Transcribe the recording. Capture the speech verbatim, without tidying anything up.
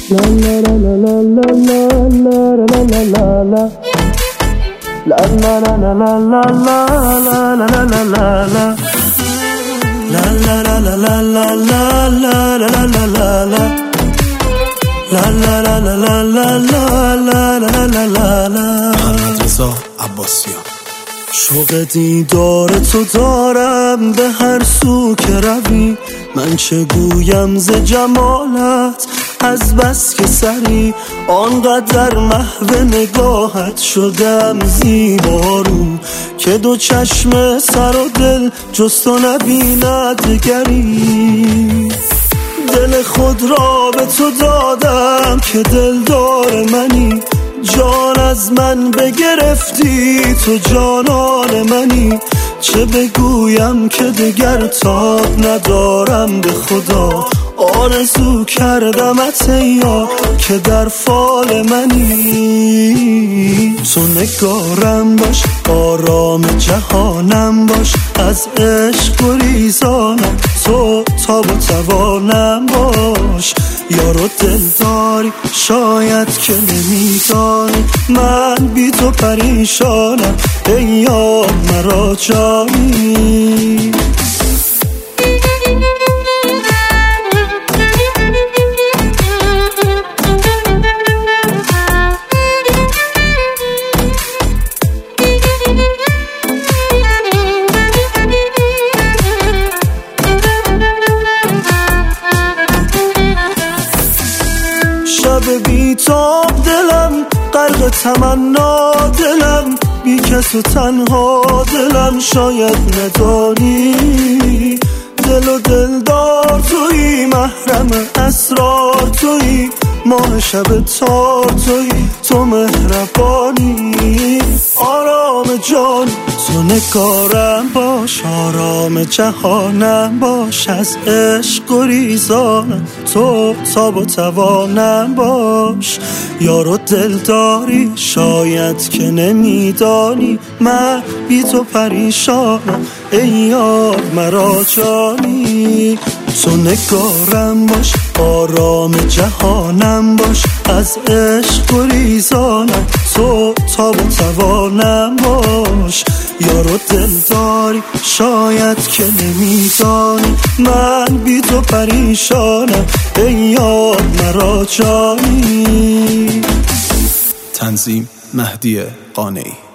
La la la la la la la la la la la la La la la la la la la la la la la la la La la la la la la la la la la la la la La la la la la la la la la la la la محمد رضا عباسیان. شوق دیدار تو دارم به هر سو که روی، من چه گویم ز جمالت از بس که سری آنقدر محو نگاهت شدم زیبارو که دو چشم سر و دل جز تو نبیند دگری. دل خود را به تو دادم که دلدار منی، جان از من بگرفتی تو جانان منی. چه بگویم که دگر تاب ندارم به خدا، آرزو کردمت یا که در فال منی. تو نگارم باش، آرام جهانم باش، از عشق گریزانم تو تاب و توانم باش. یارو دل داری شاید که نمیدانی، من بی تو پریشانم ای یار مرا جانی. شب بی تاب دلم غرق تمنا، دلم بی کس و تنها دلم شاید ندانی. دل و دلدار تویی، محرم اسرار تویی، ماه شب تار تویی، تو مهربانی. آرام جان تو نگارم باش، آرام جهانم باش، از عشق گریزانم تو تاب و توانم باش. یارو دل داری شاید که نمیدانی، من بی تو پریشانم ای یار مرا جانی. تو نگارم باش، آرام جهانم باش، از عشق گریزانم تو تاب و توانم باش. یارو دل داری شاید که نمیدانی، من بی تو پریشانم ای یار مرا جانی. تنظیم مهدی قانعی.